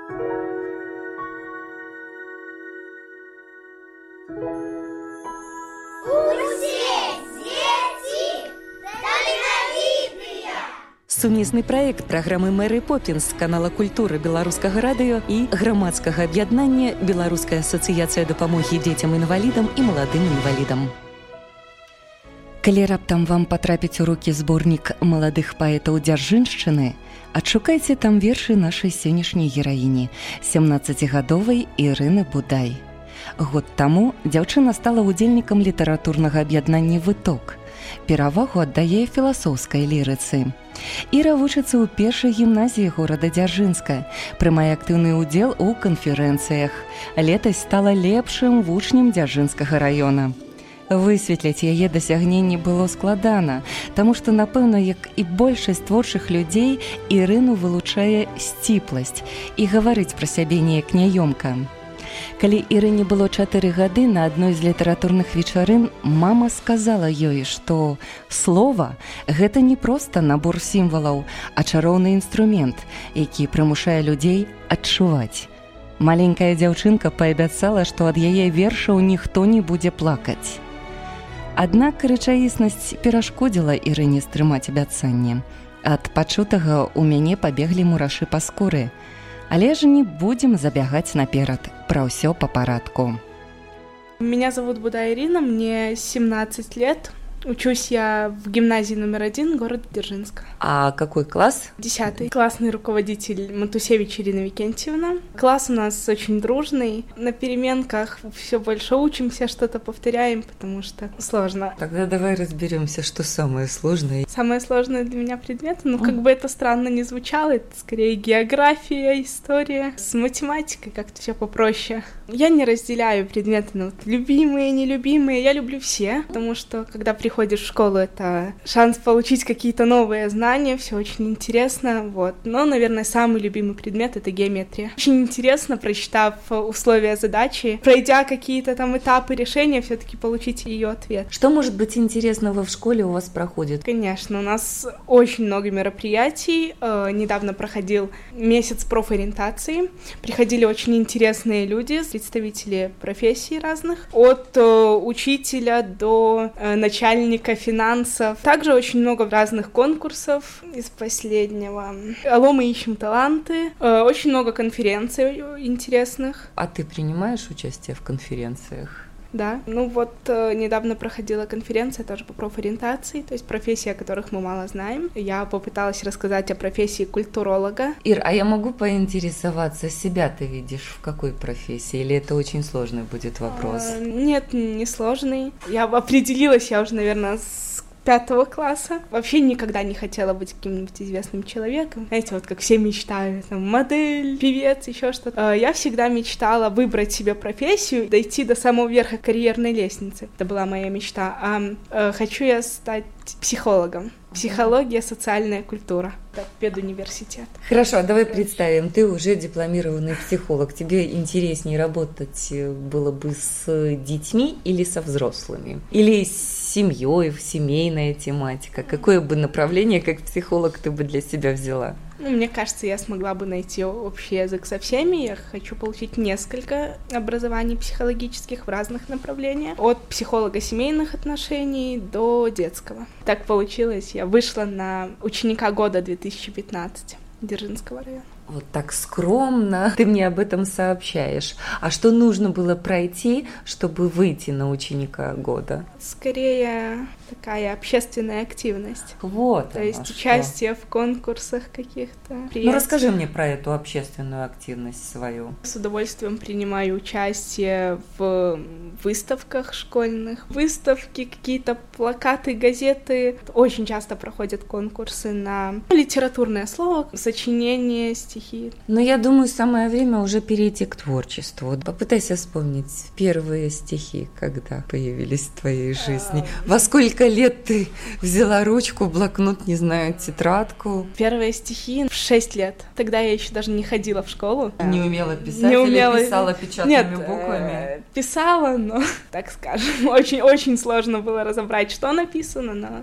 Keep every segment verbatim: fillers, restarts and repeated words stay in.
Сумесны праект праграмы Мэры Поппінс з канала культуры беларускага радыё і грамадскага аб'яднання Беларуская асацыяцыя дапамогі дзецям-інвалідам і маладым інвалідам. Калі раптам вам патрапіць у рукі зборнік маладых паэтаў дзяржыншчыны, адшукайце там вершы нашай сённяшняй гераіні, сямнаццацігадовай Ірыны Будай. Год таму дзяўчына стала удзельнікам літаратурнага аб'яднання «Выток». Перавагу аддае філасофскай лірыцы. Іра вучыцца ў першай гімназіі горада Дзяржынска, прымае актыўны ўдзел у канферэнцыях. Летась стала лепшым вучнем Дзяржынскага раёна. Высветліць яе дасягненні было складана, таму што, напэўна, як і большасць творчых людзей, Ірыну вылучае сціпласць і гаварыць пра сябе неяк няёмка. Калі Ірыне было чатыры гады, на адной з літаратурных вечарын мама сказала ёй, што слова – гэта не проста набор сімвалаў, а чароўны інструмент, які прымушае людзей адчуваць. Маленькая дзяўчынка паабяцала, што ад яе вершаў ніхто не будзе плакаць. Аднак рэчаіснасць перашкодзіла Ірыне стрымаць абяцанне. Ад пачутага ў мяне пабеглі мурашы па скуры. Але ж не будем забегать наперед, про все по порядку. Меня зовут Будай Ирина, мне семнадцать лет. Учусь я в гимназии номер один города Дзержинска. А какой класс? Десятый. Классный руководитель Матусевич Ирина Викентьевна. Класс у нас очень дружный. На переменках все больше учимся, что-то повторяем, потому что сложно. Тогда давай разберемся, что самое сложное. Самое сложное для меня предметы, ну, как бы это странно ни звучало, это скорее география, история. С математикой как-то все попроще. Я не разделяю предметы на вот любимые, нелюбимые. Я люблю все, потому что когда приходишь в школу, это шанс получить какие-то новые знания, все очень интересно, вот. Но, наверное, самый любимый предмет — это геометрия. Очень интересно, прочитав условия задачи, пройдя какие-то там этапы решения, все-таки получить ее ответ. Что, может быть, интересного в школе у вас проходит? Конечно, у нас очень много мероприятий. Э, недавно проходил месяц профориентации. Приходили очень интересные люди, представители профессий разных, от э, учителя до э, начальника финансов. Также очень много разных конкурсов из последнего. Алло, мы ищем таланты. Э, очень много конференций интересных. А ты принимаешь участие в конференциях? Да, ну вот э, недавно проходила конференция тоже по профориентации, то есть профессии, о которых мы мало знаем. Я попыталась рассказать о профессии культуролога. Ир, а я могу поинтересоваться, себя ты видишь в какой профессии, или это очень сложный будет вопрос? Э, нет, не сложный. Я определилась, я уже, наверное, с пятого класса. Вообще никогда не хотела быть каким-нибудь известным человеком. Знаете, вот как все мечтают, там, модель, певец, еще что-то. Я всегда мечтала выбрать себе профессию, дойти до самого верха карьерной лестницы. Это была моя мечта. А э, хочу я стать психологом. Психология, социальная культура. Это педуниверситет. Хорошо, а давай представим, ты уже дипломированный психолог. Тебе интереснее работать было бы с детьми или со взрослыми? Или с семьей, семейная тематика? Какое бы направление, как психолог, ты бы для себя взяла? Ну, мне кажется, я смогла бы найти общий язык со всеми. Я хочу получить несколько образований психологических в разных направлениях. От психолога семейных отношений до детского. Так получилось. Я вышла на ученика года две тысячи пятнадцать Дзержинского района. Вот так скромно ты мне об этом сообщаешь. А что нужно было пройти, чтобы выйти на ученика года? Скорее, такая общественная активность. Вот. То есть что. Участие в конкурсах каких-то. Ну, расскажи мне про эту общественную активность свою. С удовольствием принимаю участие в выставках школьных. Выставки, какие-то плакаты, газеты. Очень часто проходят конкурсы на литературное слово, сочинение, стихи. Но я думаю, самое время уже перейти к творчеству. Попытайся вспомнить первые стихи, когда появились в твоей жизни. Во сколько лет ты взяла ручку, блокнот, не знаю, тетрадку? Первые стихи в шесть лет. Тогда я еще даже не ходила в школу. Не умела писать не умела... или писала печатными Нет, буквами? Писала, но, так скажем, очень-очень сложно было разобрать, что написано, но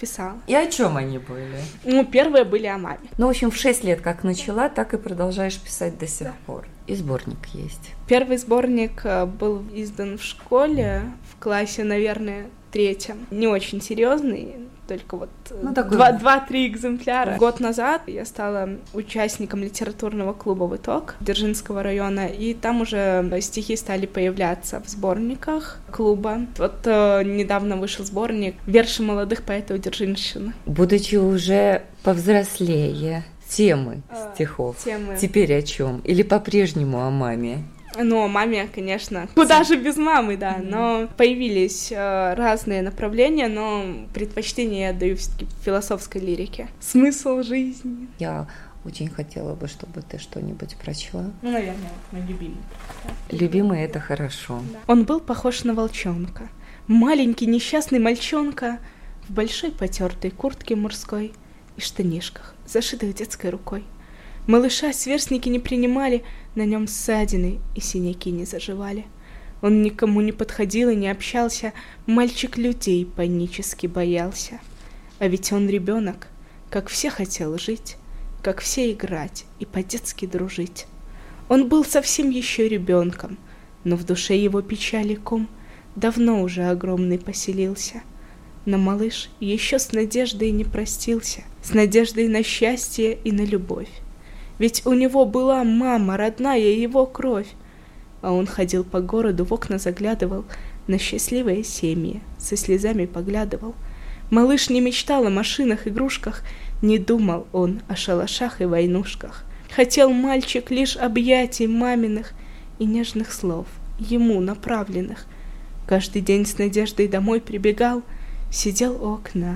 писала. И о чем они были? Ну, первые были о маме. Ну, в общем, в шесть лет как начала, так и продолжаешь писать до сих да. пор. И сборник есть. Первый сборник был издан в школе, в классе, наверное, третьем. Не очень серьезный, только вот ну, два-три экземпляра. Год назад я стала участником литературного клуба «Виток» Дзержинского района, и там уже стихи стали появляться в сборниках клуба. Вот э, недавно вышел сборник «Верши молодых поэтов Дзержинщины». Будучи уже повзрослее, темы а, стихов темы. Теперь о чем? Или по-прежнему о маме? Ну, о маме, конечно. Куда же без мамы, да. Mm-hmm. Но появились э, разные направления, но предпочтение я отдаю все-таки философской лирике. Смысл жизни. Я очень хотела бы, чтобы ты что-нибудь прочла. Ну, наверное, мой любимый. Любимый — это хорошо. Да. Он был похож на волчонка. Маленький несчастный мальчонка в большой потертой куртке мужской и штанишках, зашитых детской рукой. Малыша сверстники не принимали, на нем ссадины и синяки не заживали. Он никому не подходил и не общался, мальчик людей панически боялся. А ведь он ребенок, как все хотел жить, как все играть и по-детски дружить. Он был совсем еще ребенком, но в душе его печали ком давно уже огромный поселился. Но малыш еще с надеждой не простился, с надеждой на счастье и на любовь. Ведь у него была мама, родная его кровь. А он ходил по городу, в окна заглядывал, на счастливые семьи, со слезами поглядывал. Малыш не мечтал о машинах, игрушках, не думал он о шалашах и войнушках. Хотел мальчик лишь объятий маминых и нежных слов, ему направленных. Каждый день с надеждой домой прибегал, сидел у окна,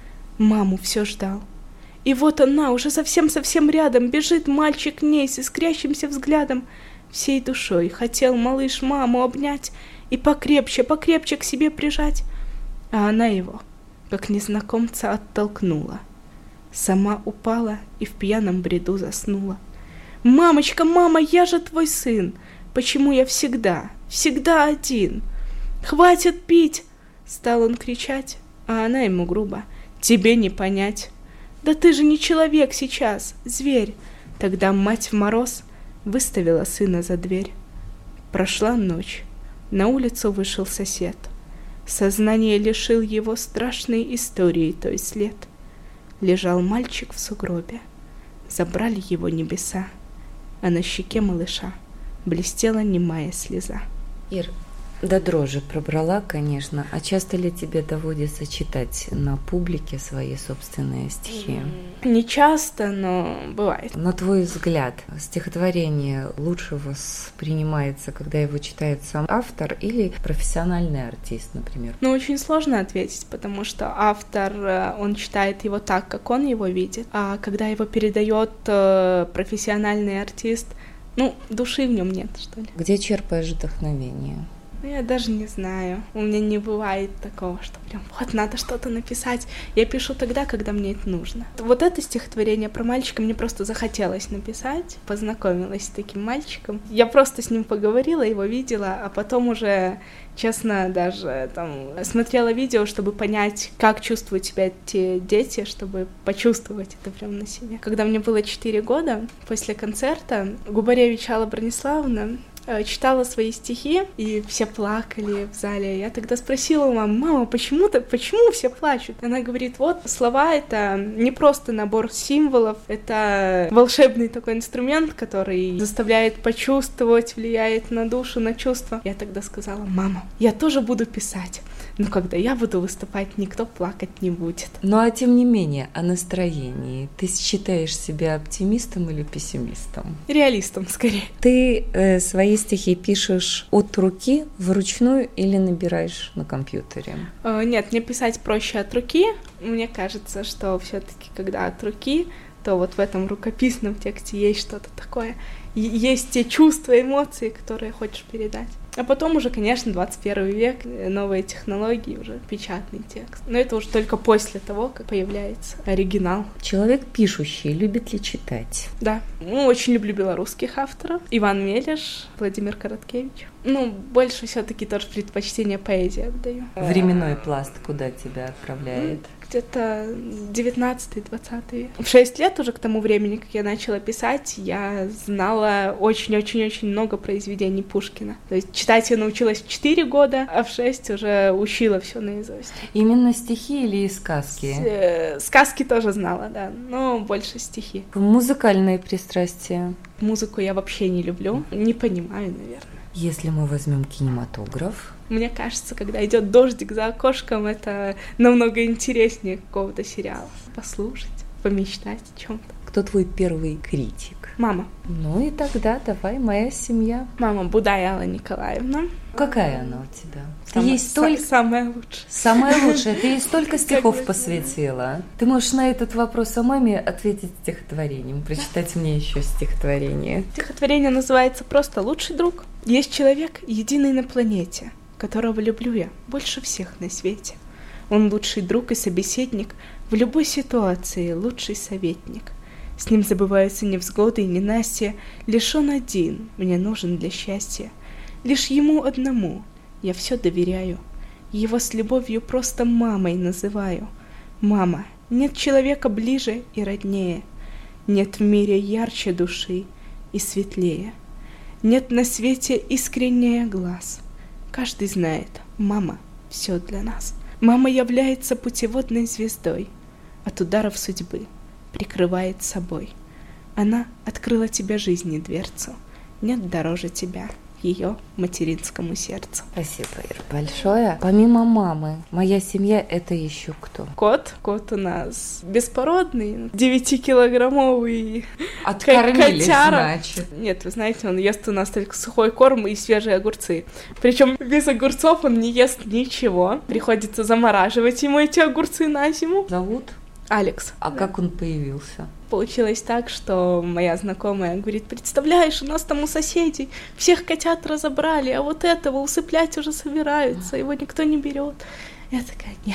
маму все ждал. И вот она, уже совсем-совсем рядом, бежит мальчик к ней с искрящимся взглядом. Всей душой хотел малыш маму обнять и покрепче, покрепче к себе прижать. А она его, как незнакомца, оттолкнула. Сама упала и в пьяном бреду заснула. «Мамочка, мама, я же твой сын! Почему я всегда, всегда один? Хватит пить!» Стал он кричать, а она ему грубо: «Тебе не понять. Да ты же не человек сейчас, зверь!» Тогда мать в мороз выставила сына за дверь. Прошла ночь, на улицу вышел сосед. Сознание лишил его страшной историей той след. Лежал мальчик в сугробе, забрали его небеса, а на щеке малыша блестела немая слеза. Ир, до дрожи пробрала, конечно. А часто ли тебе доводится читать на публике свои собственные стихи? Не часто, но бывает. На твой взгляд, стихотворение лучше воспринимается, когда его читает сам автор или профессиональный артист, например? Ну, очень сложно ответить, потому что автор, он читает его так, как он его видит, а когда его передает профессиональный артист, ну, души в нем нет, что ли. Где черпаешь вдохновение? Я даже не знаю. У меня не бывает такого, что прям вот надо что-то написать. Я пишу тогда, когда мне это нужно. Вот это стихотворение про мальчика мне просто захотелось написать. Познакомилась с таким мальчиком. Я просто с ним поговорила, его видела, а потом уже, честно, даже там смотрела видео, чтобы понять, как чувствуют себя те дети, чтобы почувствовать это прям на себе. Когда мне было четыре года, после концерта Губаревич Алла Брониславовна читала свои стихи, и все плакали в зале. Я тогда спросила у мамы: «Мама, почему-то, почему все плачут?» Она говорит: вот, слова — это не просто набор символов, это волшебный такой инструмент, который заставляет почувствовать, влияет на душу, на чувства. Я тогда сказала: «Мама, я тоже буду писать, но когда я буду выступать, никто плакать не будет». Ну а тем не менее, о настроении. Ты считаешь себя оптимистом или пессимистом? Реалистом, скорее. Ты э, свои стихи пишешь от руки, вручную, или набираешь на компьютере? Э, нет, мне писать проще от руки. Мне кажется, что все-таки, когда от руки, то вот в этом рукописном тексте есть что-то такое. Есть те чувства, эмоции, которые хочешь передать. А потом уже, конечно, двадцать первый век, новые технологии, уже печатный текст. Но это уже только после того, как появляется оригинал. Человек пишущий любит ли читать? Да. Ну, очень люблю белорусских авторов. Иван Мелеш, Владимир Короткевич. Ну, больше все-таки тоже предпочтение поэзии отдаю. Временной пласт куда тебя отправляет? где-то девятнадцатый-двадцатый. В шесть лет уже к тому времени, как я начала писать, я знала очень-очень-очень много произведений Пушкина. То есть читать я научилась в четыре года, а в шесть уже учила все наизусть. Именно стихи или сказки? С- сказки тоже знала, да, но больше стихи. Музыкальные пристрастия? Музыку я вообще не люблю, не понимаю, наверное. Если мы возьмем кинематограф? Мне кажется, когда идет дождик за окошком, это намного интереснее какого-то сериала. Послушать, помечтать о чем-то. Кто твой первый критик? Мама. Ну и тогда давай «Моя семья». Мама Будай Алла Николаевна. Какая она у тебя? Самая, Ты ей столько... са- самая лучшая. Самая лучшая. Ты ей столько стихов Как бы- посвятила. Ты можешь на этот вопрос о маме ответить стихотворением, прочитать мне еще стихотворение. Стихотворение называется просто «Лучший друг». Есть человек, единый на планете, которого люблю я больше всех на свете. Он лучший друг и собеседник, в любой ситуации лучший советник. С ним забываются невзгоды и ненастья, лишь он один мне нужен для счастья. Лишь ему одному я все доверяю, его с любовью просто мамой называю. Мама, нет человека ближе и роднее, нет в мире ярче души и светлее. Нет на свете искреннее глаз. Каждый знает, мама все для нас. Мама является путеводной звездой, от ударов судьбы прикрывает собой. Она открыла тебе жизни дверцу, нет дороже тебя, ее материнскому сердцу. Спасибо, Ира, большое. Помимо мамы, моя семья — это еще кто? Кот. Кот у нас беспородный, девятикилограммовый Откормили, котяра. значит. Нет, вы знаете, он ест у нас только сухой корм и свежие огурцы. Причем без огурцов он не ест ничего. Приходится замораживать ему эти огурцы на зиму. Зовут? Алекс. А как он появился? Получилось так, что моя знакомая говорит: представляешь, у нас там у соседей всех котят разобрали, а вот этого усыплять уже собираются, его никто не берет. Я такая: нет,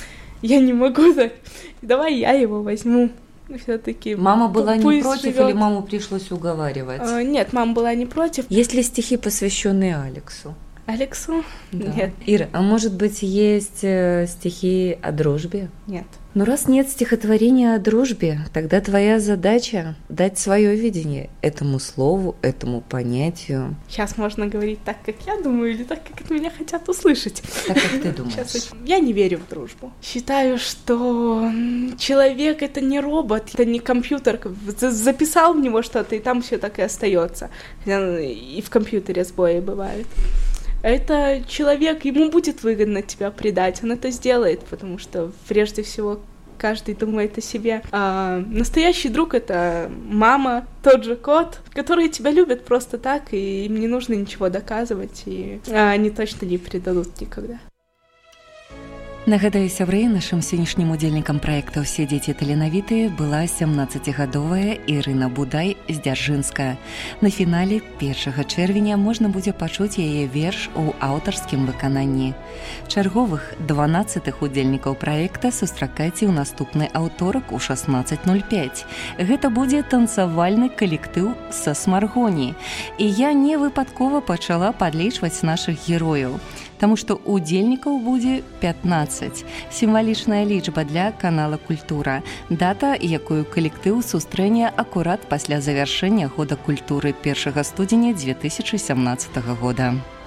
я не могу так, давай я его возьму. Все-таки Мама была не пусть против живет. или маму пришлось уговаривать? А, нет, мама была не против. Есть ли стихи, посвященные Алексу? Алексу? Да. Нет. Ира, а может быть, есть э, стихи о дружбе? Нет. Ну, раз нет стихотворения о дружбе, тогда твоя задача — дать свое видение этому слову, этому понятию. Сейчас можно говорить так, как я думаю, или так, как от меня хотят услышать. Так, как ты думаешь? Сейчас я не верю в дружбу. Считаю, что человек — это не робот, это не компьютер. Записал в него что-то, и там все так и остается. И в компьютере сбои бывают. Это человек, ему будет выгодно тебя предать, он это сделает, потому что прежде всего каждый думает о себе. А настоящий друг — это мама, тот же кот, которые тебя любят просто так, и им не нужно ничего доказывать, и они точно не предадут никогда. Нагадаю, сябры, нашым сённяшнім удзельнікам праекта «Усе дзеці таленавітыя» была сямнаццацігадовая Ірына Будай з Дзяржынска. На фінале першага чэрвеня можна будзе пачуць яе верш у аўтарскім выкананні. Чарговых дванаццатых удзельнікаў праекта сустракайце ў наступны аўторак у шаснаццаць нуль пяць. Гэта будзе танцавальны калектыў са Смаргоні. І я не выпадкова пачала падлічваць нашых герояў, таму што удзельнікаў будзе пятнаццаць. Сімвалічная лічба для канала «Культура». Дата, якую калектыў сустрэне акурат пасля завяршэння года культуры першага студзеня дзве тысячы сямнаццатага года.